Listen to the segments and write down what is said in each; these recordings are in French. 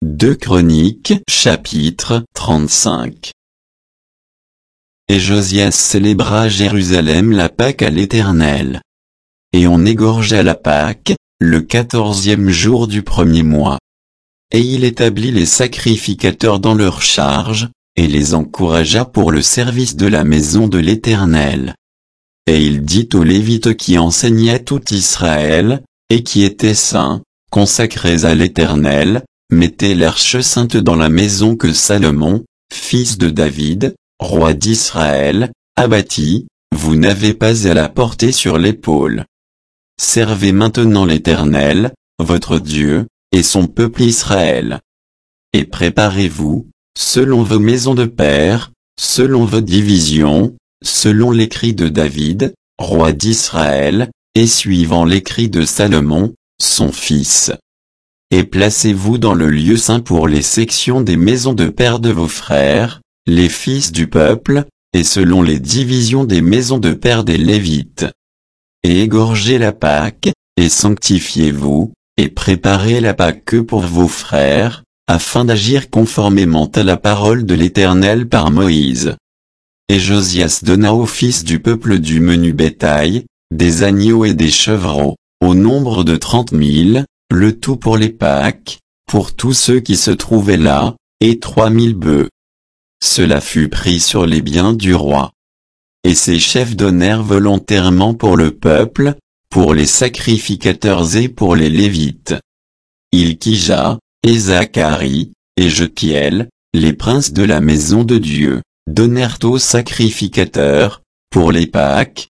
2 Chroniques, chapitre 35. Et Josias célébra à Jérusalem la Pâque à l'Éternel. Et on égorgea la Pâque, le 14e jour du premier mois. Et il établit les sacrificateurs dans leur charge, et les encouragea pour le service de la maison de l'Éternel. Et il dit aux Lévites qui enseignaient tout Israël, et qui étaient saints, consacrés à l'Éternel, mettez l'arche sainte dans la maison que Salomon, fils de David, roi d'Israël, a bâtie, vous n'avez pas à la porter sur l'épaule. Servez maintenant l'Éternel, votre Dieu, et son peuple Israël. Et préparez-vous, selon vos maisons de pères, selon vos divisions, selon l'écrit de David, roi d'Israël, et suivant l'écrit de Salomon, son fils. Et placez-vous dans le lieu saint pour les sections des maisons de pères de vos frères, les fils du peuple, et selon les divisions des maisons de pères des Lévites. Et égorgez la Pâque, et sanctifiez-vous, et préparez la Pâque pour vos frères, afin d'agir conformément à la parole de l'Éternel par Moïse. Et Josias donna aux fils du peuple du menu bétail, des agneaux et des chevreaux, au nombre de 30 000, le tout pour les Pâques, pour tous ceux qui se trouvaient là, et 3 000 bœufs. Cela fut pris sur les biens du roi. Et ces chefs donnèrent volontairement pour le peuple, pour les sacrificateurs et pour les Lévites. Ilkija, et Zacharie, et Jekiel, les princes de la maison de Dieu, donnèrent aux sacrificateurs, pour les Pâques,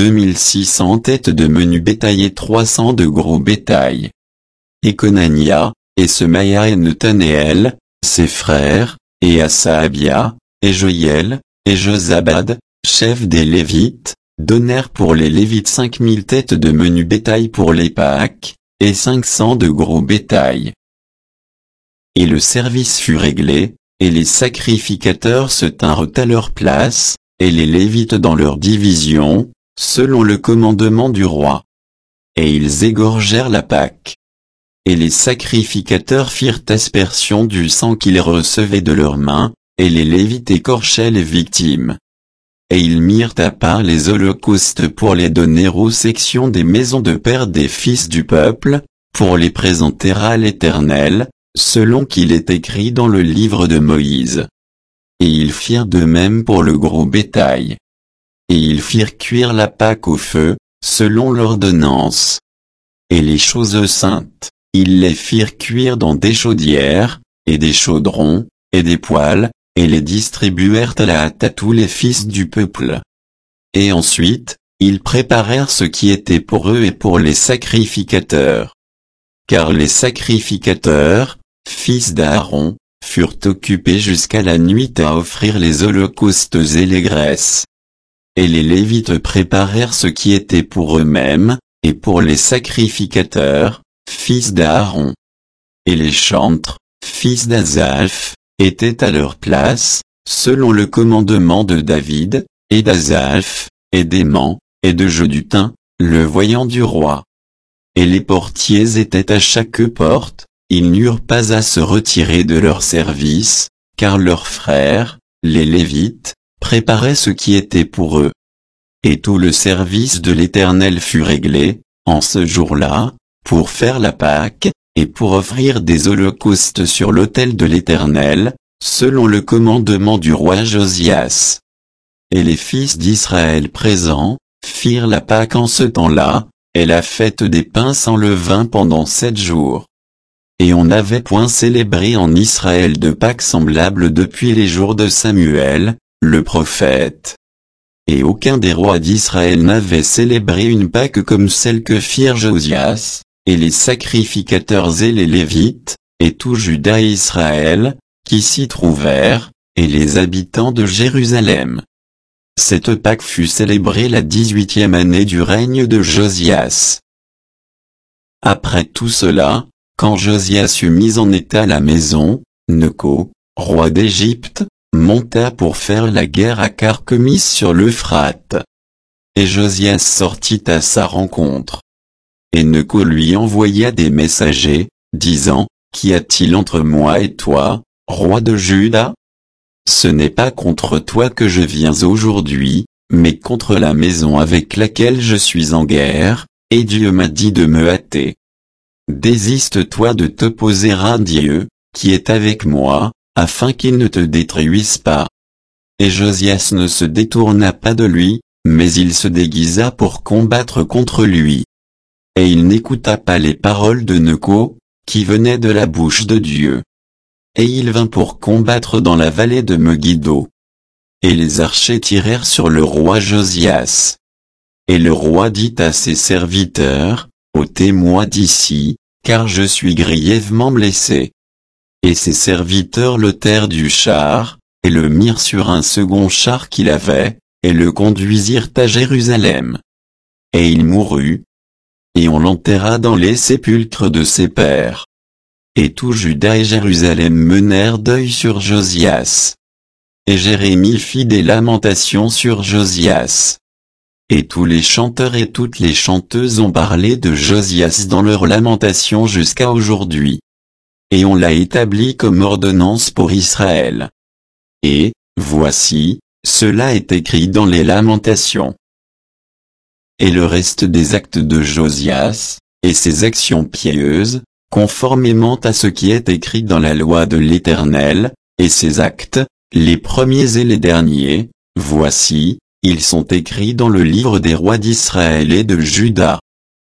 2600 têtes de menu bétail et 300 de gros bétail. Et Conania, et Semaïa et Nethanéel, ses frères, et Asaabia, et Joël, et Jozabad, chefs des Lévites, donnèrent pour les Lévites 5000 têtes de menu bétail pour les Pâques, et 500 de gros bétail. Et le service fut réglé, et les sacrificateurs se tinrent à leur place, et les Lévites dans leur division, selon le commandement du roi. Et ils égorgèrent la Pâque. Et les sacrificateurs firent aspersion du sang qu'ils recevaient de leurs mains, et les Lévites écorchaient les victimes. Et ils mirent à part les holocaustes pour les donner aux sections des maisons de pères des fils du peuple, pour les présenter à l'Éternel, selon qu'il est écrit dans le livre de Moïse. Et ils firent de même pour le gros bétail. Et ils firent cuire la Pâque au feu, selon l'ordonnance. Et les choses saintes, ils les firent cuire dans des chaudières, et des chaudrons, et des poêles, et les distribuèrent à la hâte à tous les fils du peuple. Et ensuite, ils préparèrent ce qui était pour eux et pour les sacrificateurs. Car les sacrificateurs, fils d'Aaron, furent occupés jusqu'à la nuit à offrir les holocaustes et les graisses. Et les Lévites préparèrent ce qui était pour eux-mêmes, et pour les sacrificateurs, fils d'Aaron. Et les chantres, fils d'Asaph, étaient à leur place, selon le commandement de David, et d'Asaph, et d'Héman, et de Jeduthun, le voyant du roi. Et les portiers étaient à chaque porte, ils n'eurent pas à se retirer de leur service, car leurs frères, les Lévites, préparaient ce qui était pour eux. Et tout le service de l'Éternel fut réglé, en ce jour-là, pour faire la Pâque, et pour offrir des holocaustes sur l'autel de l'Éternel, selon le commandement du roi Josias. Et les fils d'Israël présents, firent la Pâque en ce temps-là, et la fête des pains sans levain pendant 7 jours. Et on n'avait point célébré en Israël de Pâques semblables depuis les jours de Samuel, le prophète. Et aucun des rois d'Israël n'avait célébré une Pâque comme celle que firent Josias, et les sacrificateurs et les Lévites, et tout Juda et Israël, qui s'y trouvèrent, et les habitants de Jérusalem. Cette Pâque fut célébrée la 18e année du règne de Josias. Après tout cela, quand Josias eut mis en état la maison, Neco, roi d'Égypte, monta pour faire la guerre à Carchemish sur l'Euphrate. Et Josias sortit à sa rencontre. Et Neco lui envoya des messagers, disant, qu'y a-t-il entre moi et toi, roi de Juda? Ce n'est pas contre toi que je viens aujourd'hui, mais contre la maison avec laquelle je suis en guerre, et Dieu m'a dit de me hâter. Désiste-toi de t'opposer à Dieu, qui est avec moi, afin qu'il ne te détruise pas. Et Josias ne se détourna pas de lui, mais il se déguisa pour combattre contre lui. Et il n'écouta pas les paroles de Neco, qui venaient de la bouche de Dieu. Et il vint pour combattre dans la vallée de Megiddo. Et les archers tirèrent sur le roi Josias. Et le roi dit à ses serviteurs, ôtez-moi d'ici, car je suis grièvement blessé. Et ses serviteurs l'ôtèrent du char, et le mirent sur un second char qu'il avait, et le conduisirent à Jérusalem. Et il mourut. Et on l'enterra dans les sépulcres de ses pères. Et tout Juda et Jérusalem menèrent deuil sur Josias. Et Jérémie fit des lamentations sur Josias. Et tous les chanteurs et toutes les chanteuses ont parlé de Josias dans leurs lamentations jusqu'à aujourd'hui. Et on l'a établi comme ordonnance pour Israël. Et, voici, cela est écrit dans les lamentations. Et le reste des actes de Josias, et ses actions pieuses, conformément à ce qui est écrit dans la loi de l'Éternel, et ses actes, les premiers et les derniers, voici, ils sont écrits dans le livre des rois d'Israël et de Juda.